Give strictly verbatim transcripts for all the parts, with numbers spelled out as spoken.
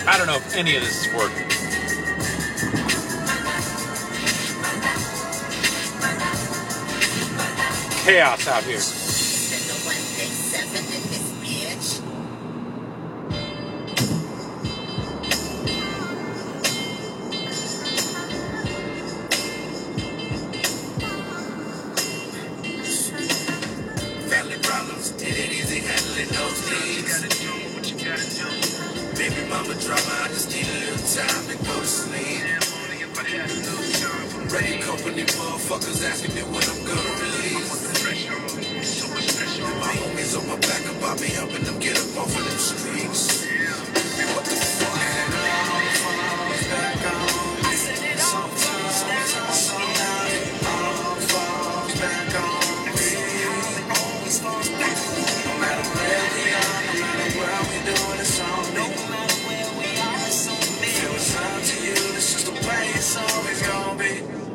I don't know if any of this is working. Chaos out here. Family problems, it ain't easy handling those things. Baby mama drama, I just need a little time to go to sleep. Ready company motherfuckers asking me when I'm gonna release. My homies on my back about me, helping them get up off of them streets. What the fuck? Back on. Sometimes, somehow it all falls back on me. Always falls back on me. No matter where we are, no matter where we doing, it's on me. No matter where we are, it's on me. Feel it's up to you, it's just the way it's always gonna be.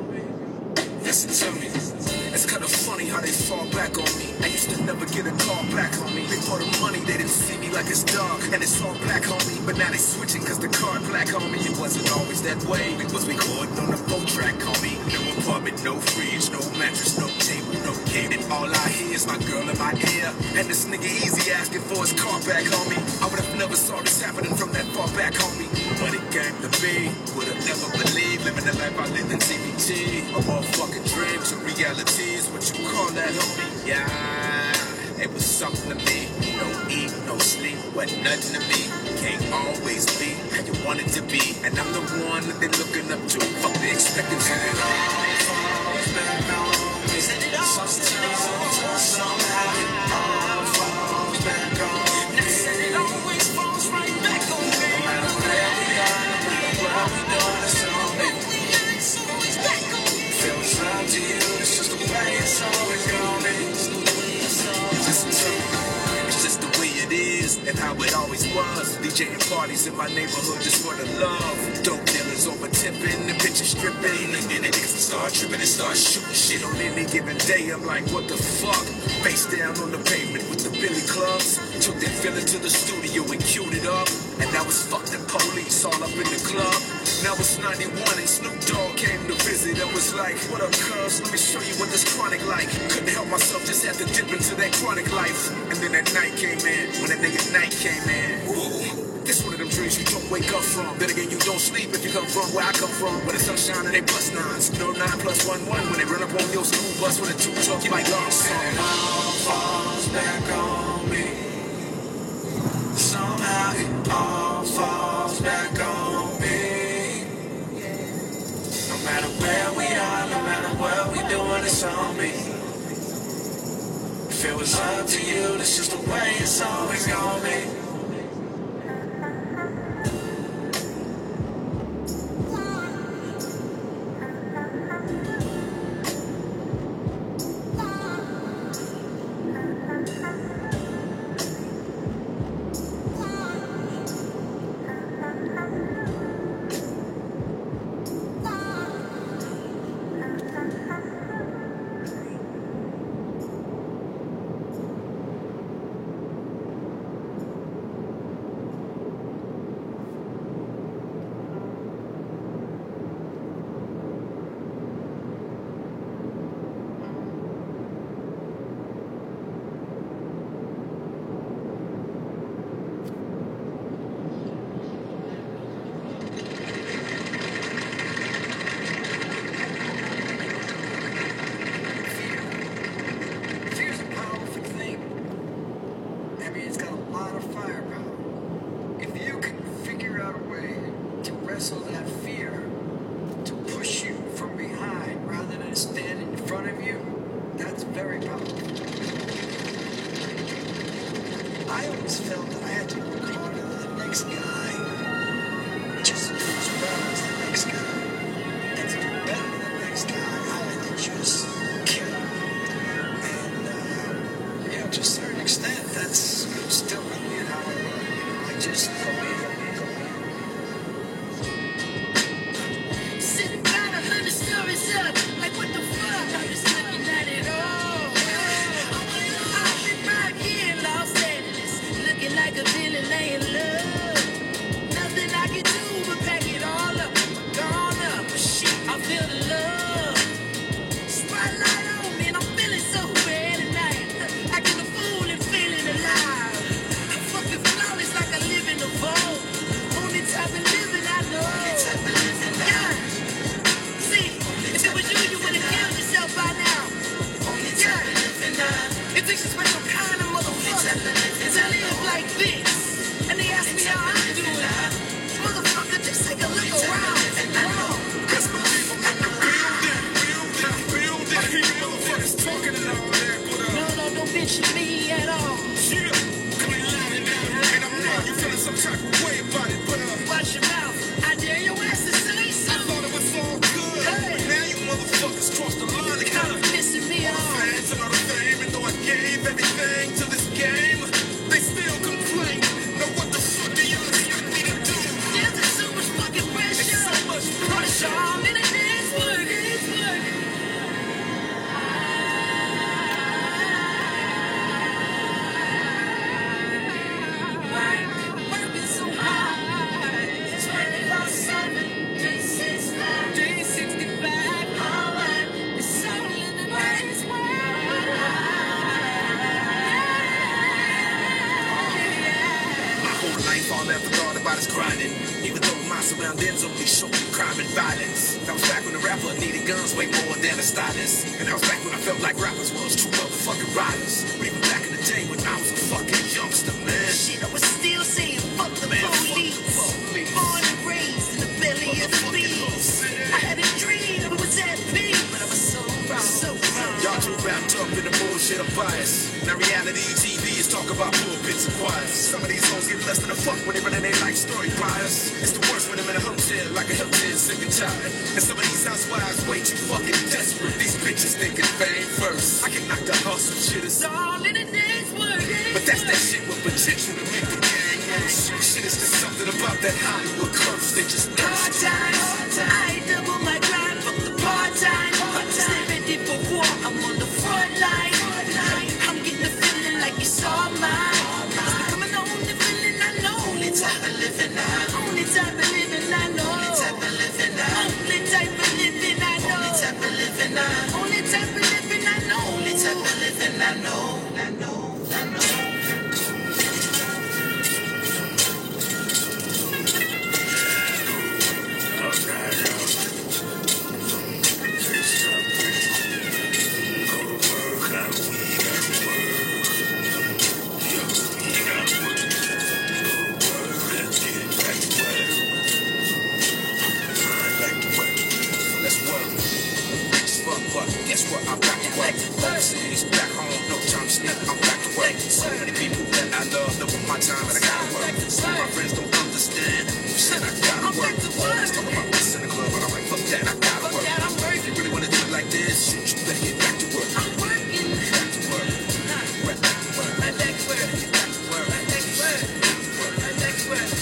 Listen to me. It's kinda funny how they fall back on me. I used to never get a call back on me. They pour the money, they didn't see me like it's dark. And it's all black on me, but now they switching cause the card black on me. It wasn't always that way. It was recording on the phone track on me. No apartment, no fridge, no mattress, no table, no kid. And all I hear is my girl in my ear. And this nigga easy asking for his car back on me. I would've never saw this happening from that far back on me. But it came to be. Would've never believed living the life I lived in T V T. A motherfucking dream to reality is what you call that, homie. Yeah, it was something to me. No eat, no sleep, wasn't nothing to me. Can't always be how you want it to be. And I'm the one that they're looking up to. Fuck the expectancy. It all falls back on me. Sometimes, somehow it all falls back on me. It always falls right back on me. No matter where we are, no matter what we doing, it's on me. It's always back on me. Feels up to you, it's just the way it's always gonna be. Listen to me, it's just the way it is and how it always was. DJing parties in my neighborhood just for the love. Dope dealers over tipping and bitches stripping. And then the niggas start tripping and start shooting shit on any given day. I'm like, what the fuck? Face down on the pavement with the Billy Clubs. Took that feeling to the studio and queued it up. And that was fuck the police all up in the club. Now it's ninety-one and Snoop Dogg came to visit. I was like, what up, cuz? Let me show you what this chronic like. Couldn't help myself, just had to dip into that chronic life. And then that night came in, when that nigga night came in. Ooh, this one of them dreams you don't wake up from. Then again, you don't sleep if you come from where I come from. Where the sunshine and they plus nines. No nine plus one one. When they run up on your school bus with a two talk, you might long song. It all falls back on me. Somehow it all falls back on me. No matter where we are, no matter what we doing, it's on me. If it was up to you, that's just the way it's always gonna be. wrestle that fear to push you from behind rather than stand in front of you, that's very powerful. I always felt that I had to work harder than the next guy, just to do as well as the next guy. And to do better than the next guy, I had to just kill him. And, uh, you know, to a certain extent, that's still really how I run. You know, I just go in, go in, go in. Sitting down a hundred stories up, like what the fuck? I'm just looking at it all. I've been right here in Los Angeles, looking like a villain laying low. Nothing I can all I ever thought about is grinding. Even though my surroundings only show me crime and violence. That was back when the rapper needed guns way more than a stylist. And that was back when I felt like rappers was true motherfucking riders. But even back in the day when I was a fucking youngster, man. Shit, I was still saying fuck the Man, fuck the police. police. Born and raised in the belly of the beast. I had a dream, it was at peace. But I was so wrong, so wrong. Y'all too wrapped up in the bullshit of bias. Now reality T V is talk about pulpits and choirs. Some of these hoes get less than a fuck when they running their life story bias. It's the worst when I'm in a hotel like a Hilton, sick and tired. And some of these housewives way too fucking desperate. These bitches thinking fame first. I can knock the hustle shit is It's all in a day's work. but that's that shit with potential to make the gang worse. Shit is just something about that Hollywood curse. They just Hard times, I double my grind, fuck the part time. Stay ready for war, I'm on the front line. I'm getting the feeling like it's all mine. It's becoming the only feeling I know. Only type of living I know. Only type of living I know. Only type of living I know. Only type of living I know. Only type of living I know. Only type of living I know. Only type of living I know. I know. I know. Let's work. Rich as fuck, but guess what? I'm back to work. Overseas, back home, no time to sleep. I'm back to work. So many people that I love know my time and I gotta work. Some of my friends don't understand. Shit, I gotta work. Always talk about this in the club, but I'm like, fuck that, I gotta work. If you really wanna do it like this, shit, you better get back to work. I'm working. Back to work. Right back to work. Right back to work. Get back to work. Right back to work. Right back to work.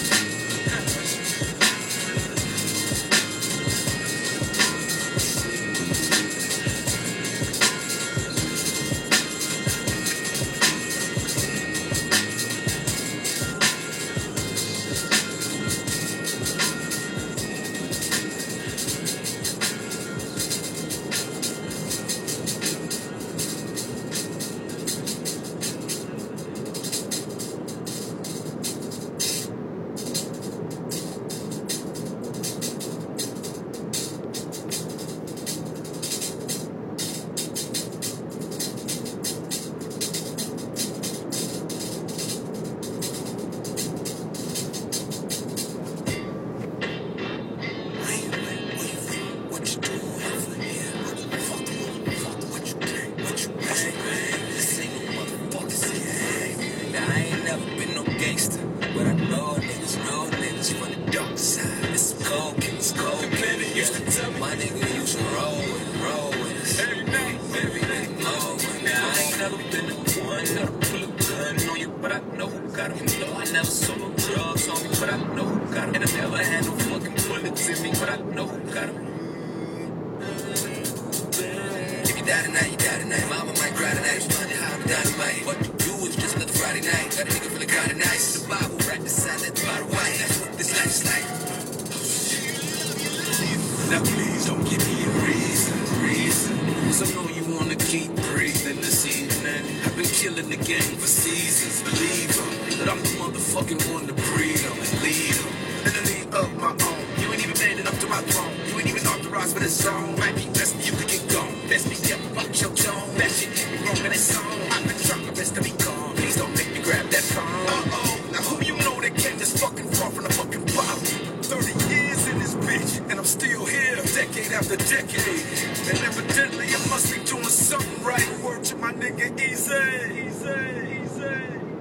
Now please don't give me a reason, reason. Cause I know you wanna keep breathing this evening. I've been killing the game for seasons, believe 'em, that I'm the motherfucking one to breed 'em and lead 'em. In the league of my own, you ain't even made it up to my throne. You ain't even authorized for this song. Might be best for you to get gone. Best be kept up your tone. That shit hit me wrong in this song. I've been trying my best to be calm. Please don't make me grab that phone. Uh-oh, now who you know that came this fucking far from the fucking bottom? thirty years in this bitch, and I'm still here, decade after decade. And evidently I must be doing something right. Word to my nigga Easy, Easy, Easy.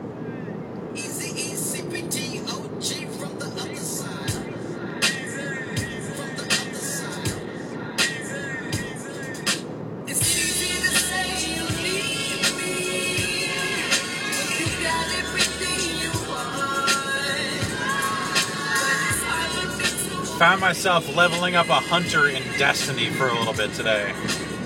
Easy E C P D O G from the other side. From the other side. It's easy to say you need me, but you got everything you want. But it's hard for me to Found myself leveling up a hunter in Destiny for a little bit today.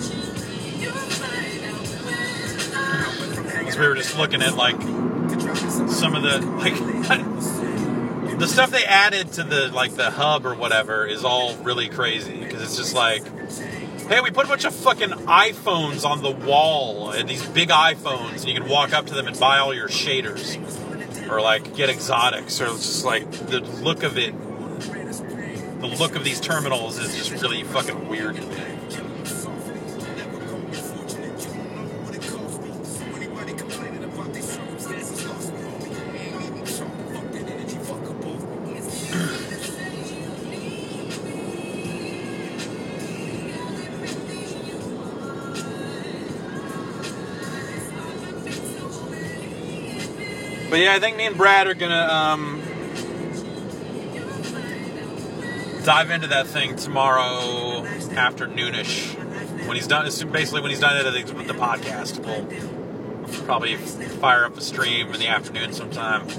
As we were just looking at like some of the like the stuff they added to the like the hub or whatever is all really crazy because it's just like, hey, we put a bunch of fucking iPhones on the wall and these big iPhones and you can walk up to them and buy all your shaders. or like get exotics, or it's just like the look of it. The look of these terminals is just really fucking weird to me. But yeah, I think me and Brad are gonna um, dive into that thing tomorrow afternoonish when he's done. Basically, when he's done editing with the podcast, we'll probably fire up a stream in the afternoon sometime.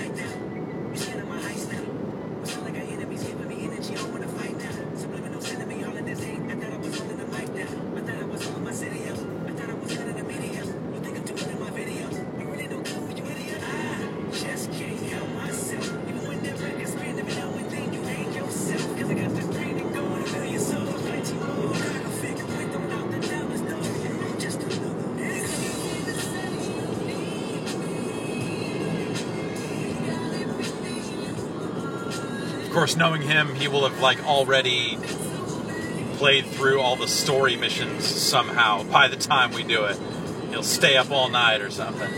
Of course, knowing him, he will have like already played through all the story missions somehow by the time we do it. He'll stay up all night or something.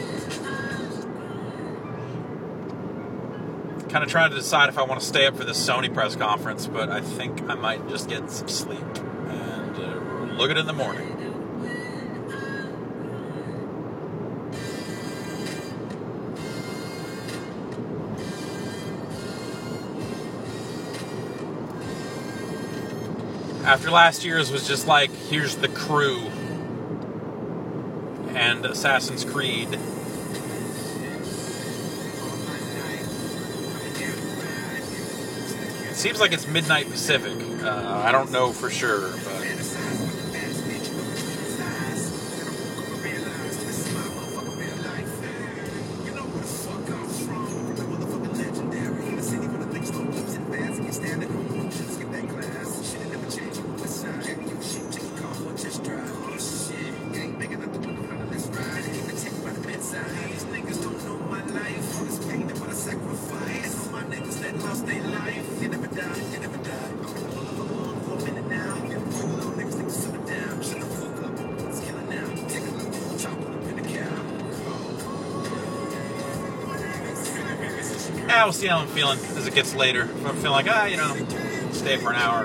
Kind of trying to decide if I want to stay up for this Sony press conference, but I think I might just get some sleep and uh, look at it in the morning. After last year's was just like, here's the crew and Assassin's Creed. It seems like it's midnight Pacific. Uh, I don't know for sure, but... Yeah, we'll see how I'm feeling as it gets later. If I'm feeling like, ah, you know, stay for an hour.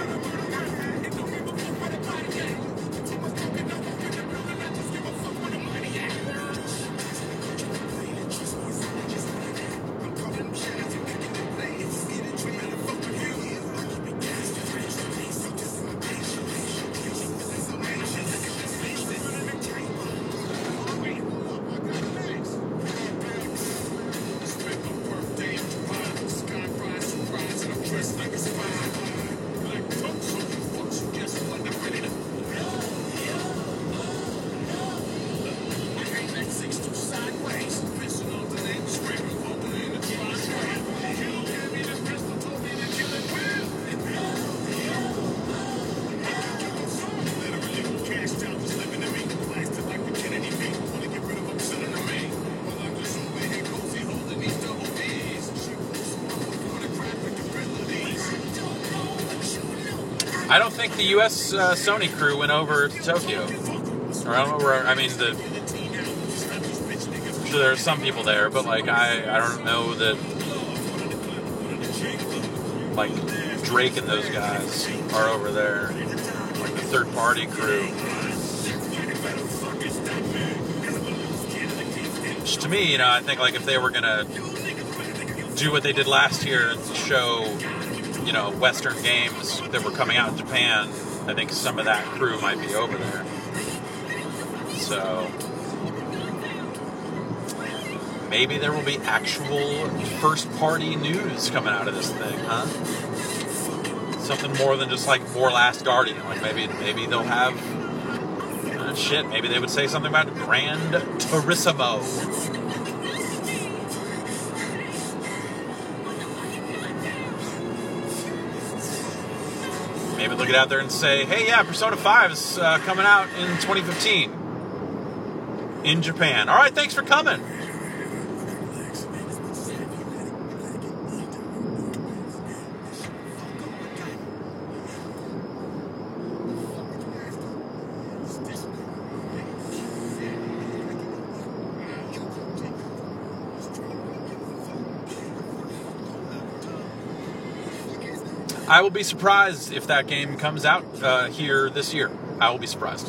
I don't think the U S uh, Sony crew went over to Tokyo. Or I don't know where, I mean, the, I'm sure there are some people there, but like, I, I don't know that, like, Drake and those guys are over there, like the third party crew. Which to me, you know, I think like if they were gonna do what they did last year and show, you know, Western games that were coming out in Japan, I think some of that crew might be over there. So maybe there will be actual first-party news coming out of this thing, huh? Something more than just like more Last Guardian. Like maybe maybe they'll have uh, shit. Maybe they would say something about Gran Turismo. Maybe they'll get out there and say, hey, yeah, Persona five is uh, coming out in twenty fifteen in Japan. All right, thanks for coming. I will be surprised if that game comes out uh, here this year. I will be surprised.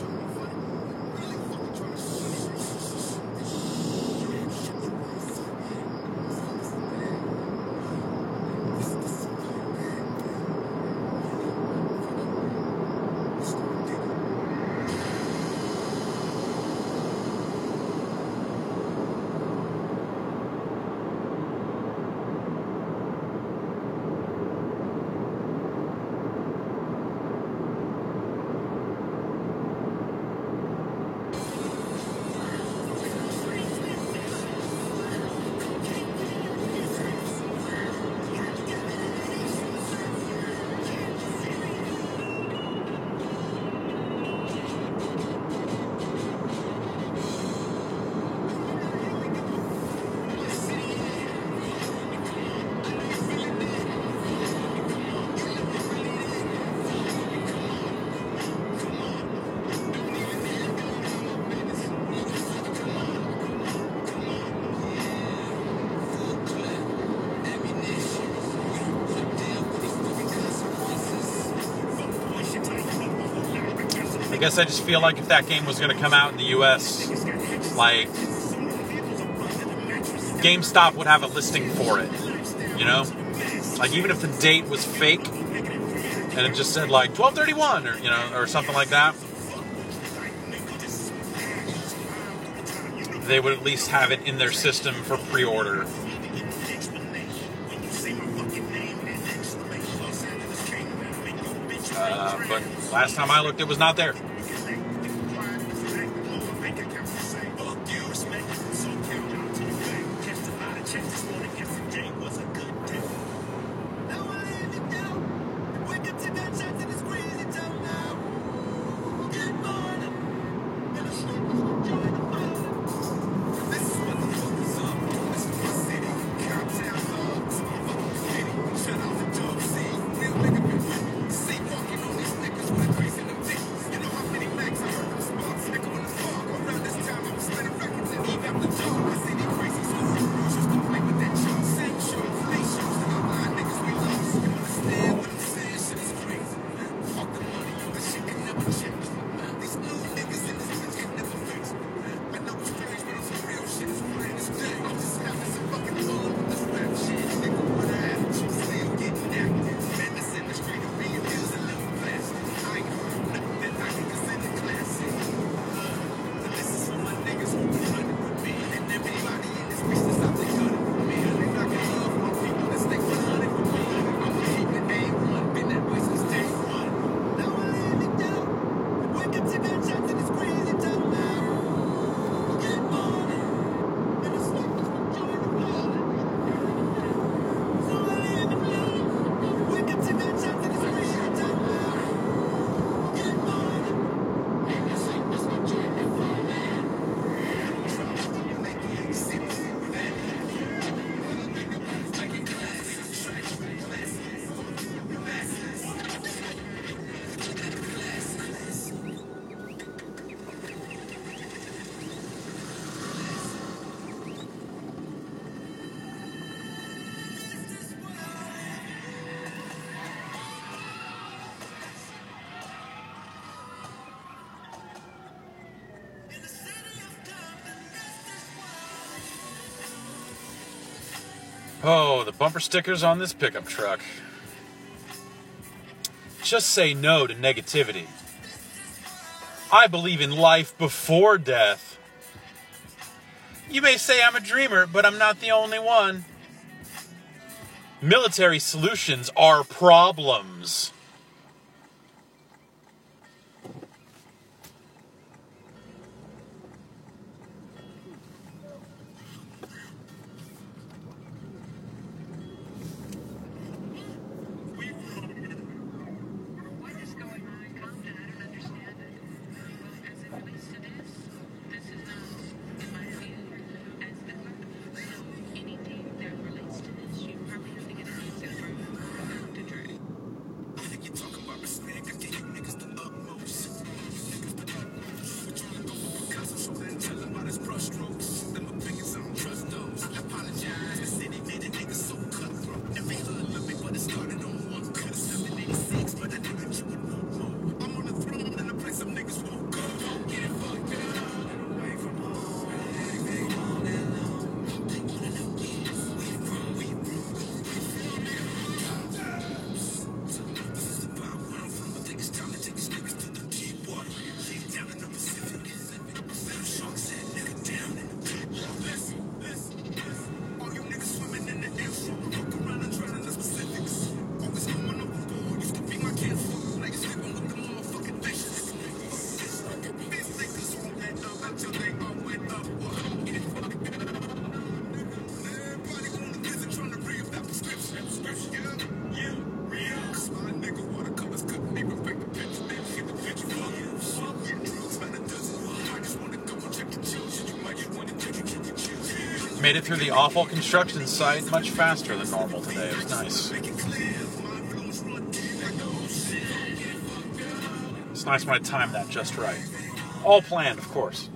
I guess I just feel like if that game was going to come out in the U S, like, GameStop would have a listing for it, you know? Like, even if the date was fake, and it just said, like, twelve thirty-one, or, you know, or something like that, they would at least have it in their system for pre-order. Uh, but last time I looked, it was not there. Oh, the bumper stickers on this pickup truck. Just say no to negativity. I believe in life before death. You may say I'm a dreamer, but I'm not the only one. Military solutions are problems. made it through the awful construction site much faster than normal today. It was nice. It's nice when I time that just right. All planned, of course.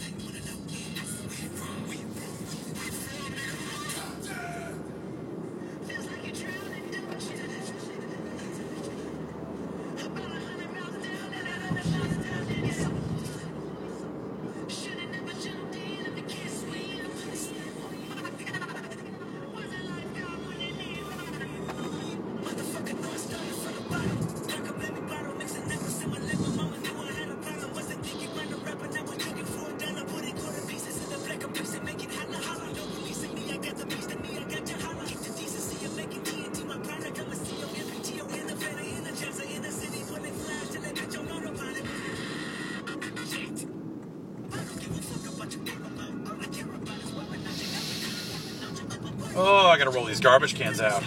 Oh, I gotta roll these garbage cans out.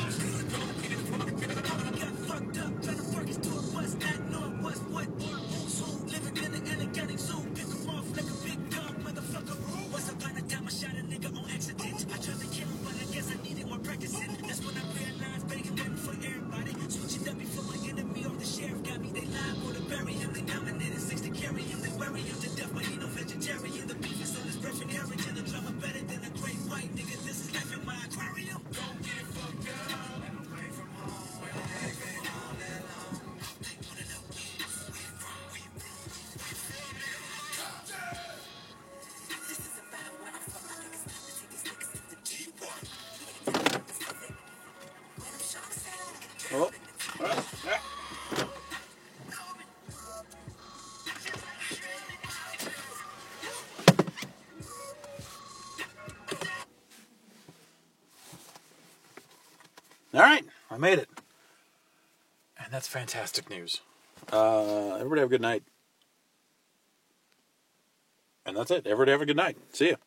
Oh. Oh. Yeah. All right, I made it. And that's fantastic news. Uh, everybody have a good night. And that's it. Everybody have a good night. See ya.